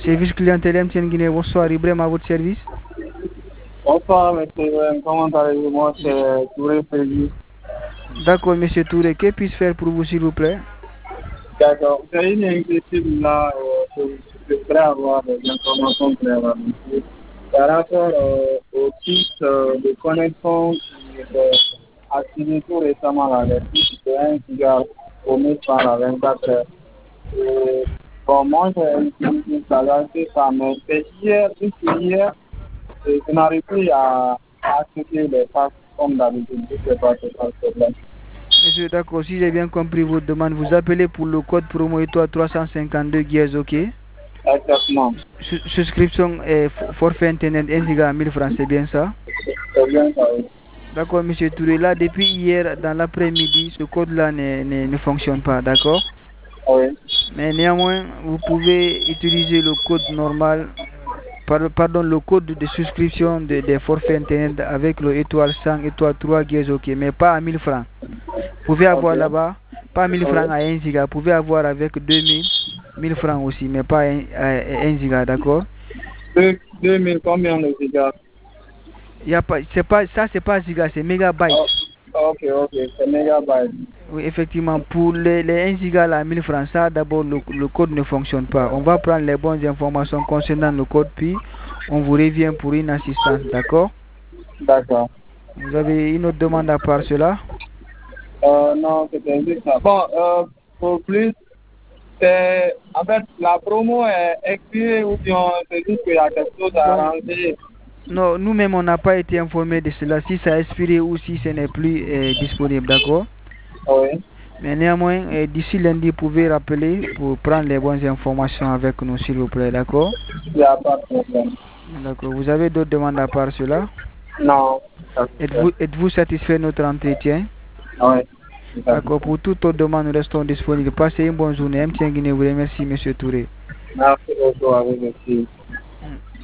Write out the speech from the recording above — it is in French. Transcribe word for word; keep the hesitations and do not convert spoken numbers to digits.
Service clientèle M T N Guinée, bonsoir, Ibrahim à votre service. Bonsoir, monsieur Ibrahim, comment allez-vous? Moi, c'est Touré Frédéric. D'accord, monsieur Touré, que puis-je faire pour vous, s'il vous plaît? D'accord, j'ai une inquiétude là, euh, je voudrais avoir des informations claires, monsieur. Par rapport euh, au titre euh, de connexion qui est activé tout récemment là, les titres de un giga au mille francs à vingt-quatre heures. Et, bon, moi, j'ai utilisé ça, c'est ça, mais c'est hier, jusqu'à hier, et je n'arrive plus à, à accepter les passes comme d'habitude. Je ne sais pas c'est quoi le problème. Monsieur, d'accord, si j'ai bien compris votre demande, vous appelez pour le code promo étoile trois cent cinquante-deux Gears, ok? Exactement. Sus- Souscription et forfait internet un giga à mille francs, c'est bien ça? C'est bien ça, oui. D'accord, monsieur Touré, là, depuis hier, dans l'après-midi, ce code-là ne, ne, ne fonctionne pas, d'accord? Oui. Mais néanmoins, vous pouvez utiliser le code normal, par- pardon, le code de souscription de- des forfaits internet avec le étoile cent, étoile trois Gears, ok, mais pas à mille francs. Vous pouvez Ok. avoir là-bas, pas mille Oui. francs à un giga, vous pouvez avoir avec deux mille, mille francs aussi, mais pas un, à un giga, d'accord? Deux- 2000, combien de gigas? Il y a pas, c'est pas, ça c'est pas giga, c'est mégabytes. Oh, ok, ok, c'est mégabyte. Oui, effectivement, pour les, les un giga là, mille francs, ça d'abord le, le code ne fonctionne pas. On va prendre les bonnes informations concernant le code, puis on vous revient pour une assistance, d'accord? D'accord. Vous avez une autre demande à part cela? Euh, non, c'était juste ça. Bon, euh, pour plus, c'est, en fait, la promo est expirée ou bien c'est juste qu'il y a quelque chose à Bon, arranger. non, nous-mêmes, on n'a pas été informés de cela, si ça a expiré ou si ce n'est plus euh, disponible, d'accord? Oui. Mais néanmoins, euh, d'ici lundi, vous pouvez rappeler pour prendre les bonnes informations avec nous, s'il vous plaît, d'accord? Il n'y a pas de problème. D'accord. Vous avez d'autres demandes à part cela? Non, ça se fait. Êtes-vous êtes-vous satisfait de notre entretien? Oui, ça se D'accord. fait. Pour toute autre demande, nous restons disponibles. Passez une bonne journée. M T N Guinée vous remercie, monsieur Touré. Merci beaucoup à vous aussi. Mm.